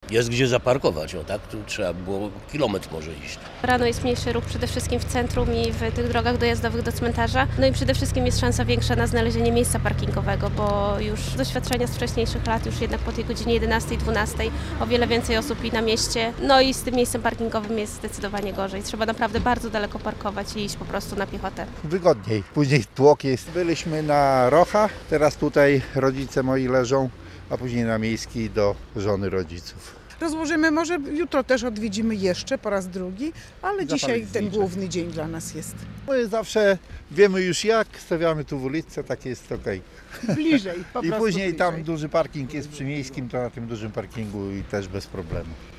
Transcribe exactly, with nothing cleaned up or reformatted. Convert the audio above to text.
Jest gdzie zaparkować, o tak? Tu trzeba było kilometr może iść. Rano jest mniejszy ruch przede wszystkim w centrum i w tych drogach dojazdowych do cmentarza. No i przede wszystkim jest szansa większa na znalezienie miejsca parkingowego, bo już z doświadczenia z wcześniejszych lat, już jednak po tej godzinie jedenastej, dwunastej o wiele więcej osób i na mieście. No i z tym miejscem parkingowym jest zdecydowanie gorzej. Trzeba naprawdę bardzo daleko parkować i iść po prostu na piechotę. Wygodniej. Później tłok jest. Byliśmy na Rocha, teraz tutaj rodzice moi leżą, a później na Miejskiej do żony rodziców. Rozłożymy, może jutro też odwiedzimy jeszcze po raz drugi, ale dzisiaj Zapalić ten zdjęcie. główny dzień dla nas jest My zawsze wiemy już jak, stawiamy tu w ulicy, tak jest okej. bliżej. Po I prostu później bliżej. tam duży parking jest przy Miejskim, to na tym dużym parkingu i też bez problemu.